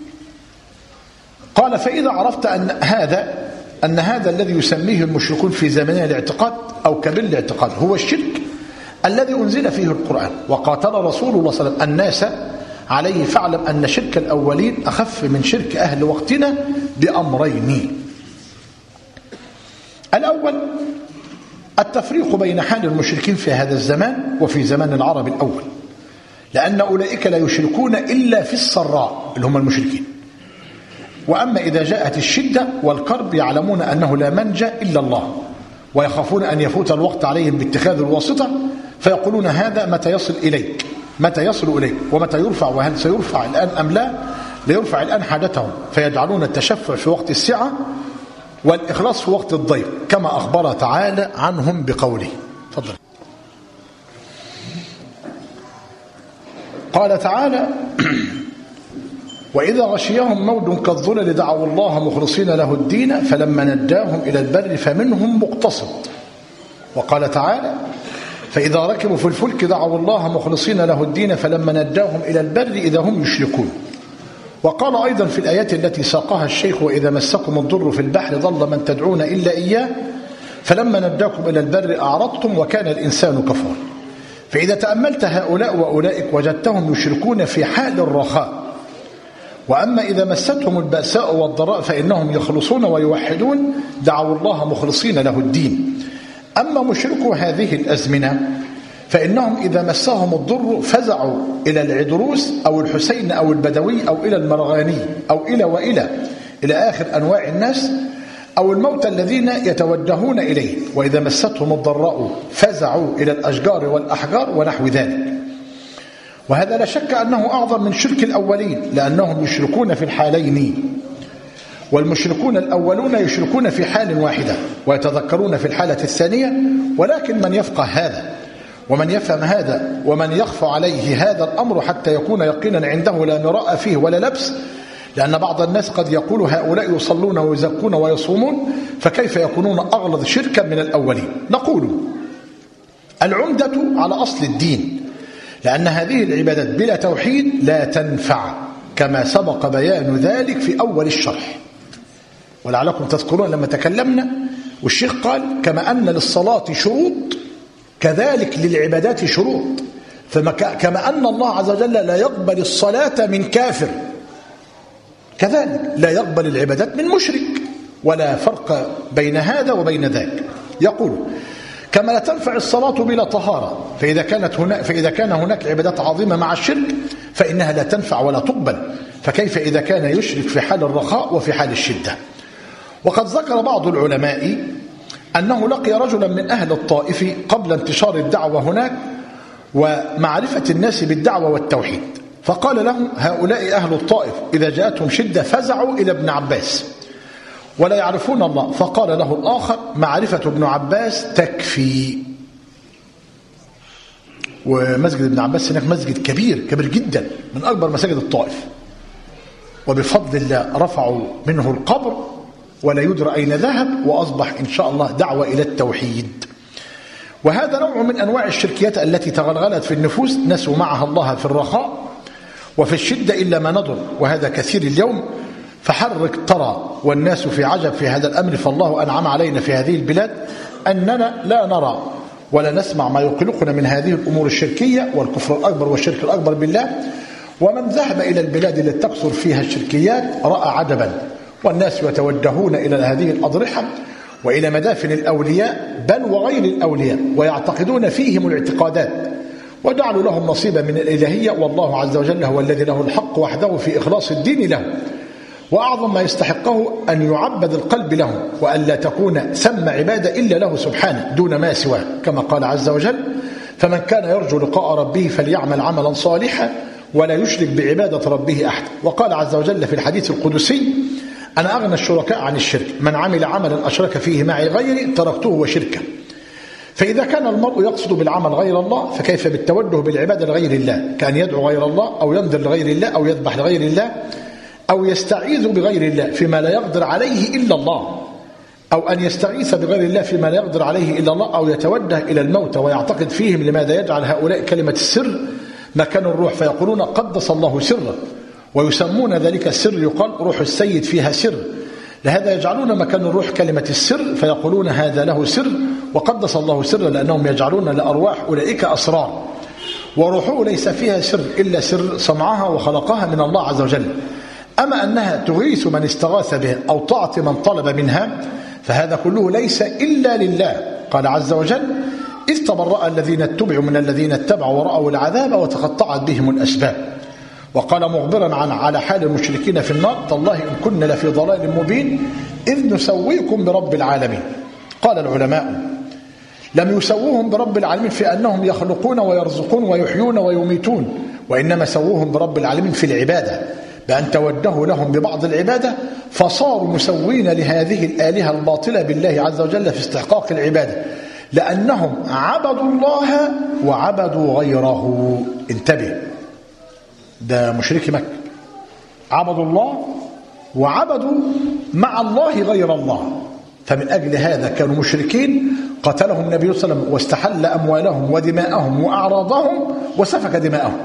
قال: فإذا عرفت أن هذا الذي يسميه المشركون في زماننا الاعتقاد أو كبير الاعتقاد هو الشرك الذي أنزل فيه القرآن، وقاتل رسول الله صلى الله عليه وسلم الناس عليه، فاعلم أن شرك الأولين أخف من شرك أهل وقتنا بأمرين. الأول التفريق بين حال المشركين في هذا الزمان وفي زمان العرب الأول، لأن أولئك لا يشركون إلا في السراء اللي هم المشركين، وأما إذا جاءت الشدة والكرب يعلمون أنه لا منجا إلا الله، ويخافون أن يفوت الوقت عليهم باتخاذ الواسطة، فيقولون: هذا متى يصل إليك، متى يصل إليك، ومتى يرفع، وهل سيرفع الآن أم لا، ليرفع الآن حاجتهم، فيجعلون التشفع في وقت السعة والإخلاص في وقت الضيق، كما أخبر تعالى عنهم بقوله. تفضل. قال تعالى: وإذا غشيهم موج كالظلل دعوا الله مخلصين له الدين فلما نجاهم إلى البر فمنهم مقتصد. وقال تعالى: فإذا ركبوا في الفلك دعوا الله مخلصين له الدين فلما نجاهم إلى البر إذا هم يشركون. وقال أيضا في الآيات التي ساقها الشيخ: وإذا مسكم الضر في البحر ضل من تدعون إلا إياه فلما نجاكم إلى البر أعرضتم وكان الإنسان كفورا. فإذا تأملت هؤلاء وأولئك وجدتهم يشركون في حال الرخاء، وأما إذا مستهم البأساء والضراء فإنهم يخلصون ويوحدون دعوا الله مخلصين له الدين. أما مشركو هذه الأزمنة فإنهم إذا مسهم الضر فزعوا إلى العدروس أو الحسين أو البدوي أو إلى المرغاني أو إلى آخر أنواع الناس أو الموتى الذين يتوجهون إليه. وإذا مستهم الضراء فزعوا إلى الأشجار والأحجار ونحو ذلك. وهذا لا شك أنه أعظم من شرك الأولين، لأنهم يشركون في الحالين. والمشركون الأولون يشركون في حال واحدة ويتذكرون في الحالة الثانية، ولكن من يفقه هذا ومن يفهم هذا ومن يخفى عليه هذا الأمر حتى يكون يقينا عنده لا مراء فيه ولا لبس، لأن بعض الناس قد يقول هؤلاء يصلون ويزكون ويصومون فكيف يكونون أغلظ شركا من الأولين؟ نقول العمدة على أصل الدين، لأن هذه العبادات بلا توحيد لا تنفع، كما سبق بيان ذلك في أول الشرح. ولعلكم تذكرون لما تكلمنا والشيخ قال كما أن للصلاة شروط كذلك للعبادات شروط، كما أن الله عز وجل لا يقبل الصلاة من كافر كذلك لا يقبل العبادات من مشرك، ولا فرق بين هذا وبين ذاك. يقول كما لا تنفع الصلاة بلا طهارة، فإذا كان هناك عبادات عظيمة مع الشرك فإنها لا تنفع ولا تقبل، فكيف إذا كان يشرك في حال الرخاء وفي حال الشدة؟ وقد ذكر بعض العلماء أنه لقي رجلا من أهل الطائف قبل انتشار الدعوة هناك ومعرفة الناس بالدعوة والتوحيد، فقال لهم هؤلاء أهل الطائف إذا جاءتهم شدة فزعوا إلى ابن عباس ولا يعرفون الله، فقال له الآخر معرفة ابن عباس تكفي. ومسجد ابن عباس هناك مسجد كبير جدا من أكبر مساجد الطائف، وبفضل الله رفعوا منه القبر ولا يدرى أين ذهب، وأصبح إن شاء الله دعوة إلى التوحيد. وهذا نوع من أنواع الشركيات التي تغلغلت في النفوس، نسوا معها الله في الرخاء وفي الشدة إلا ما نضر، وهذا كثير اليوم. فحرك ترى والناس في عجب في هذا الأمر، فالله أنعم علينا في هذه البلاد أننا لا نرى ولا نسمع ما يقلقنا من هذه الأمور الشركية والكفر الأكبر والشرك الأكبر بالله. ومن ذهب إلى البلاد التي تكثر فيها الشركيات رأى عجبا، والناس يتوجهون إلى هذه الأضرحة وإلى مدافن الأولياء بل وغير الأولياء، ويعتقدون فيهم الاعتقادات وجعلوا لهم نصيبا من الإلهية، والله عز وجل هو الذي له الحق وحده في إخلاص الدين له، وأعظم ما يستحقه أن يعبد القلب له، وأن لا تكون ثم عبادة إلا له سبحانه دون ما سواه، كما قال عز وجل فمن كان يرجو لقاء ربه فليعمل عملا صالحا ولا يشرك بعبادة ربه أحد. وقال عز وجل في الحديث القدسي أنا أغنى الشركاء عن الشرك، من عمل عملا أشرك فيه معي غيري تركته وشركه. فإذا كان المرء يقصد بالعمل غير الله فكيف بالتوجه بالعبادة لغير الله، كأن يدعو غير الله أو ينذر لغير الله أو يذبح لغير الله أو يستعيذ بغير الله فيما لا يقدر عليه إلا الله، أو أن يستغيث بغير الله فيما لا يقدر عليه إلا الله، أو يتوجه إلى الموتى ويعتقد فيهم لماذا يجعل هؤلاء كلمة السر مكان الروح فيقولون قدس الله سره، ويسمون ذلك السر يقال روح السيد فيها سر، لهذا يجعلون مكان الروح كلمة السر فيقولون هذا له سر وقدس الله سره، لأنهم يجعلون لأرواح أولئك أسرار، وروحه ليس فيها سر إلا سر صنعها وخلقها من الله عز وجل. أما أنها تغيث من استغاث به أو تعطي من طلب منها فهذا كله ليس إلا لله. قال عز وجل إذ تبرأ الذين اتبعوا من الذين اتبعوا ورأوا العذاب وتقطعت بهم الأسباب. وقال مخبرا على حال المشركين في النار تالله إن كنا لفي ضلال مبين إذ نسويكم برب العالمين. قال العلماء لم يسووهم برب العالمين في أنهم يخلقون ويرزقون ويحيون ويميتون، وإنما سووهم برب العالمين في العبادة، بأن توجهوا لهم ببعض العبادة فصاروا مسوين لهذه الآلهة الباطلة بالله عز وجل في استحقاق العبادة، لأنهم عبدوا الله وعبدوا غيره. انتبه، ده مشركي مكة عبدوا الله وعبدوا مع الله غير الله، فمن أجل هذا كانوا مشركين قتلهم النبي صلى الله عليه وسلم واستحل أموالهم ودماءهم وأعراضهم وسفك دماءهم.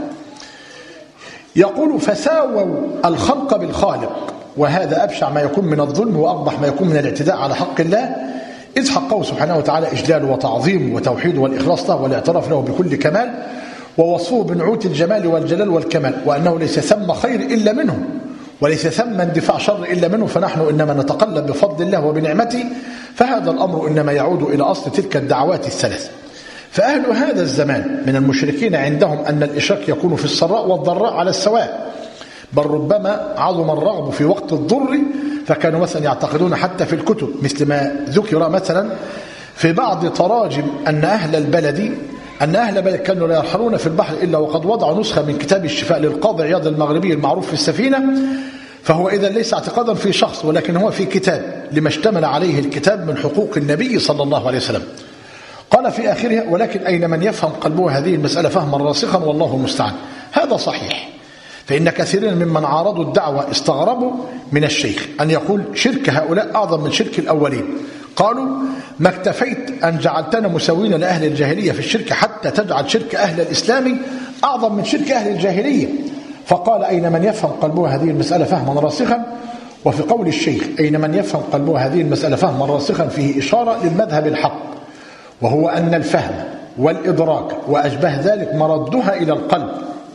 يقول فساووا الخلق بالخالق، وهذا أبشع ما يكون من الظلم وأقبح ما يكون من الاعتداء على حق الله، إذ حقه سبحانه وتعالى إجلاله وتعظيمه وتوحيده والإخلاص له والاعتراف له بكل كمال، ووصفه بنعوت الجمال والجلال والكمال، وأنه ليس ثم خير إلا منه وليس ثم اندفاع شر إلا منه، فنحن إنما نتقلب بفضل الله وبنعمته، فهذا الأمر إنما يعود إلى أصل تلك الدعوات الثلاث. فأهل هذا الزمان من المشركين عندهم أن الإشراك يكون في السراء والضراء على السواء، بل ربما عظم الرغب في وقت الضر، فكانوا مثلا يعتقدون حتى في الكتب مثل ما ذكر مثلا في بعض تراجم أن أهل البلد كانوا لا يرحلون في البحر إلا وقد وضعوا نسخة من كتاب الشفاء للقاضي عياض المغربي المعروف في السفينة، فهو إذا ليس اعتقادا في شخص ولكن هو في كتاب لما اشتمل عليه الكتاب من حقوق النبي صلى الله عليه وسلم. قال في آخرها: ولكن أين من يفهم قلبه هذه المسألة فهما راسخا والله المستعان. هذا صحيح، فإن كثيرا ممن عارضوا الدعوة استغربوا من الشيخ أن يقول شرك هؤلاء أعظم من شرك الأولين. قالوا: ما اكتفيت أن جعلتنا مسوين لأهل الجاهلية في الشرك حتى تجعل شرك أهل الإسلام أعظم من شرك أهل الجاهلية. فقال: أين من يفهم قلبه هذه المسألة فهما راسخا. وفي قول الشيخ: أين من يفهم قلبه هذه المسألة فهما راسخا فيه إشارة للمذهب الحق، وهو أن الفهم والإدراك وأشبه ذلك مردها إلى القلب.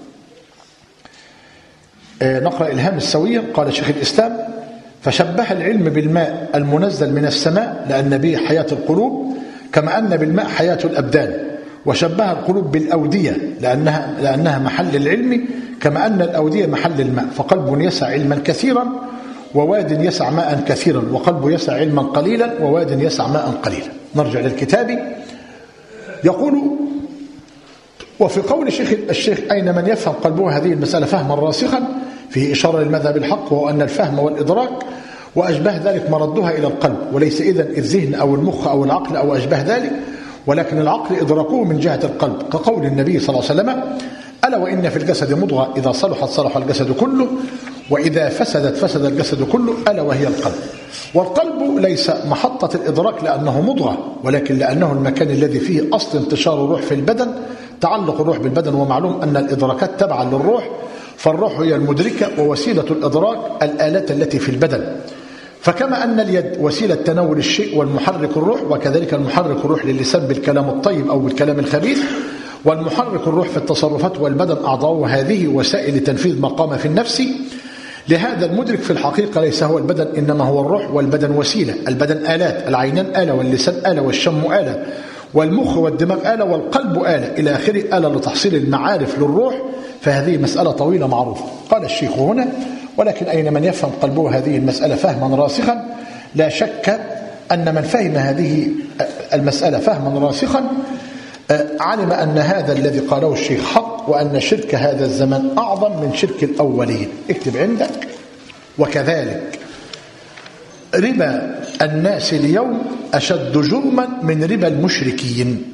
نقرأ إلهام السوية. قال شيخ الإسلام: فشبه العلم بالماء المنزل من السماء لأن به حياة القلوب كما أن بالماء حياة الأبدان، وشبه القلوب بالأودية لأنها محل العلم كما أن الأودية محل الماء، فقلب يسع علما كثيرا وواد يسع ماء كثيرا، وقلب يسع علما قليلا وواد يسع ماء قليلا. نرجع للكتاب. يقول: وفي قول الشيخ: أين من يفهم قلبه هذه المسألة فهما راسخا فيه إشارة للمذهب الحق، وهو أن الفهم والإدراك وأشبه ذلك مردها إلى القلب، وليس إذن الذهن أو المخ أو العقل أو أشبه ذلك، ولكن العقل إدراكه من جهة القلب، كقول النبي صلى الله عليه وسلم: ألا وإن في الجسد مضغة إذا صلحت صلح الجسد كله وإذا فسدت فسد الجسد كله ألا وهي القلب. والقلب ليس محطة الإدراك لأنه مضغة، ولكن لأنه المكان الذي فيه أصل انتشار الروح في البدن، تعلق الروح بالبدن. ومعلوم أن الإدراكات تبعا للروح، فالروح هي المدركة ووسيلة الإدراك الآلات التي في البدن. فكما أن اليد وسيلة تناول الشيء والمحرك الروح، وكذلك المحرك الروح للسان بالكلام الطيب أو بالكلام الخبيث، والمحرك الروح في التصرفات والبدن أعضاء هذه وسائل لتنفيذ مقام في النفس. لهذا المدرك في الحقيقة ليس هو البدن، إنما هو الروح، والبدن وسيلة. البدن آلات، العينان آلة، واللسان آلة، والشم آلة، والمخ والدماغ آلة، والقلب آلة إلى آخره، آلة لتحصيل المعارف للروح. فهذه مسألة طويلة معروفة. قال الشيخ هنا: ولكن أين من يفهم قلبه هذه المسألة فهما راسخا. لا شك أن من فهم هذه المسألة فهما راسخا علم أن هذا الذي قاله الشيخ حق، وأن شرك هذا الزمن أعظم من شرك الأولين. اكتب عندك: وكذلك ربا الناس اليوم أشد جرما من ربا المشركين.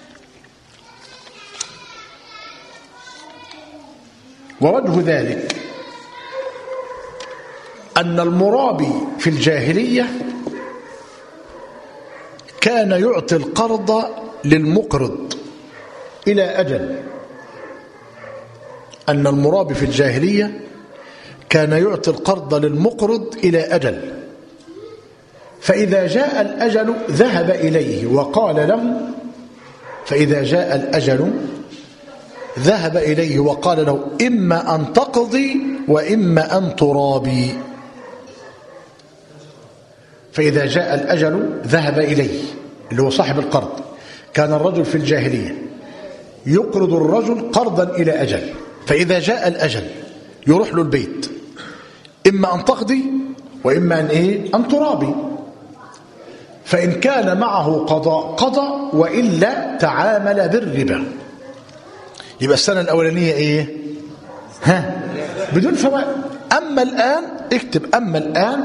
ووجه ذلك أن المرابي في الجاهلية كان يعطي القرض للمقرض إلى أجل. أن المرابي في الجاهلية كان يعطي القرض للمقرض إلى أجل، فإذا جاء الأجل ذهب إليه وقال له ذهب إليه وقال له: إما أن تقضي وإما أن ترابي. فإذا جاء الأجل ذهب إليه، اللي هو صاحب القرض. كان الرجل في الجاهلية يقرض الرجل قرضا إلى أجل، فإذا جاء الأجل يروح له البيت: إما أن تقضي وإما أن ترابي. فإن كان معه قضاء قضى، وإلا تعامل بالربا. يبقى السنة الأولانية بدون فوائد. أما الآن اكتب: أما الآن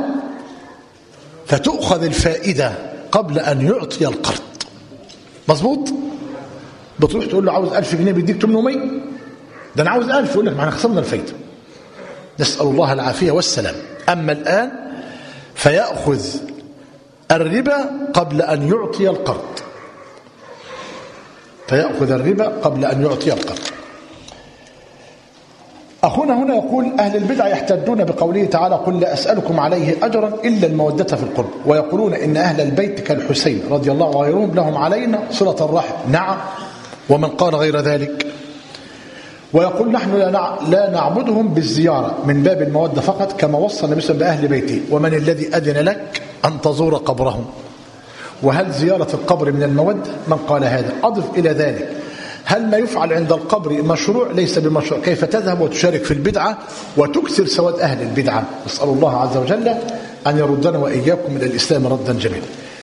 فتؤخذ الفائدة قبل أن يعطي القرض. مظبوط؟ بتروح تقول له عاوز 1000 جنيه بيديك 800، ده أنا عاوز 1000، يقول لك ما احنا خسرنا الفائدة. نسأل الله العافية والسلام. أما الآن فيأخذ الربا قبل أن يعطي القرض. أخونا هنا يقول: أهل البدع يحتجون بقوله تعالى: قل لا أسألكم عليه أجرا إلا المودة في القرب، ويقولون إن أهل البيت كالحسين رضي الله عنه وغيرهم لهم علينا صلة الرحم. نعم، ومن قال غير ذلك. ويقول: نحن لا نعبدهم بالزيارة من باب المودة فقط، كما وصى النبي صلى الله عليه وسلم بأهل بيته: ومن الذي أذن لك أن تزور قبرهم؟ وهل زيارة القبر من المودة؟ من قال هذا. أضف إلى ذلك: هل ما يفعل عند القبر مشروع؟ ليس بمشروع. كيف تذهب وتشارك في البدعة وتكثر سواد أهل البدعة؟ نسأل الله عز وجل أن يردنا وإياكم إلى الإسلام ردا جميلا.